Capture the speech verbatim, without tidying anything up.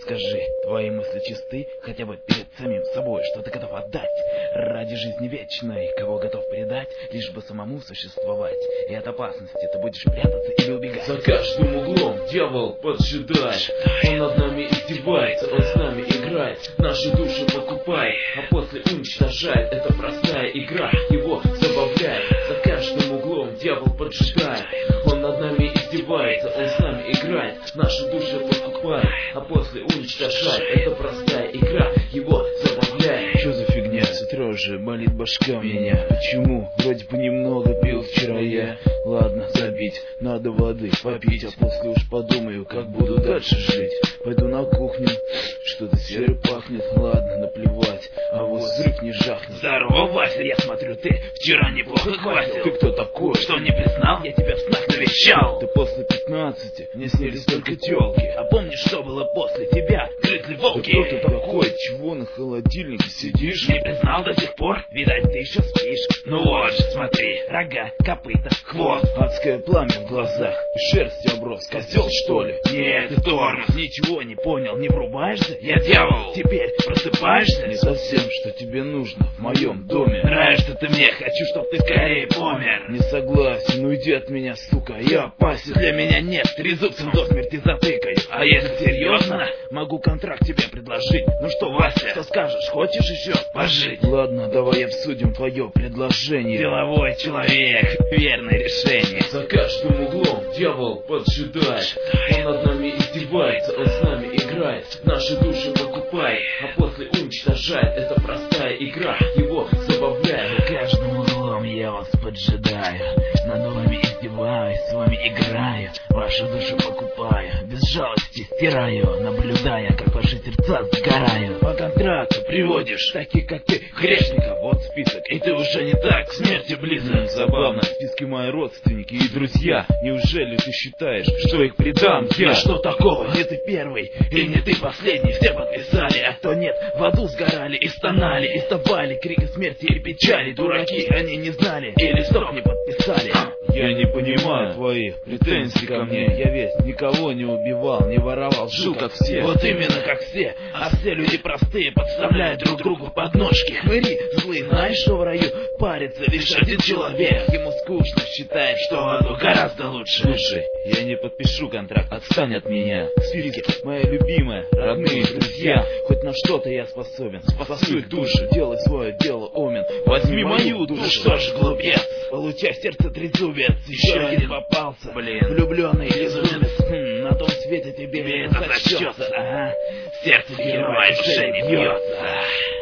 скажи, твои мысли чисты хотя бы перед самим собой, что ты готов отдать ради жизни вечной, кого готов предать, лишь бы самому существовать, и от опасности ты будешь прятаться или убегать. За каждым углом дьявол поджидает, он над нами издевается, он с нами играет, наши души покупает, а после уничтожает. Это простая игра, его забавляет. За каждым углом дьявол поджидает, он над нами издевается, он с нами играет, наши души покупает, а после уничтожает. Это простая игра, его забавляет. Что за фигня? С утра уже болит башка у меня. Почему? Вроде бы немного пил вчера я. Ладно, забить, надо воды попить, а после уж подумаю, как буду дальше жить. Пойду на кухню, что-то серый пахнет. Ладно, наплевать, а вот взрыв не жахнет. Здорово, Вася, я смотрю, ты вчера неплохо хватил. Ты кто такой? Что, не признал? Я тебя в снах навещал. Ты после пятнадцати, мне снились только тёлки. А помнишь, что было после тебя? Грызли волки. Ты кто ты такой? Чего на холодильнике сидишь? Не признал до сих пор? Видать, ты еще спишь. Ну вот же, смотри, рога, копыта, хвост. Адское пламя в глазах, и шерсть оброс. Козел, что ли? Нет, ты тормоз, ничего не понял, не врубаешься? Я дьявол, теперь просыпаешься? Не совсем, что тебе нужно в моем доме. Нравишься ты мне, хочу, чтоб ты скорее помер. Не согласен, уйди от меня, сука, я опасен. Для меня нет, трезубцем до смерти затыкаю. А если серьезно, могу контракт тебе предложить. Ну что, Вася, что скажешь, хочешь еще пожить? Ладно, давай обсудим твое предложение. Деловой человек, верное решение. За каждым углом дьявол поджидает, он над нами издевается, он с нами играет, наши души покупает, а после уничтожает. Это простая игра, его забавляет. За каждым углом я вас поджидаю, над вами издеваюсь, с вами играю, вашу душу покупаю, без жалости стираю, наблюдая, как ваши сердца сгорают. По контракту приводишь таких, как ты, грешников, вот список, И ты уже не так к смерти близок. Забавно, в списке мои родственники и друзья. Неужели ты считаешь, что их предам я? А что такого? Не ты первый и не ты последний. Все подписали, а кто нет, в аду сгорали и стонали, и вставали крики смерти и печали. Дураки, они не знали и листок не подписали. Я не понимаю твои претензии ко мне. Я весь никого не убивал, не воровал, жил как все. Вот именно как все, а все люди простые подставляют друг другу подножки. Хмыри злые, знаешь, что в раю парится лишь один человек. Ему скучно, считает, что в аду гораздо лучше. Слушай, я не подпишу контракт, отстань от меня. В списке моя любимая, родные, друзья. Хоть на что-то я способен, спасу их души. Делай свое дело, Омен, возьми мою душу. Ну что ж, глупец, получай в сердце трезубец. Еще один попался, блин, влюбленный безумец. Хм, на том свете тебе, тебе это зачтется. Ага, сердце героя в душе не бьется.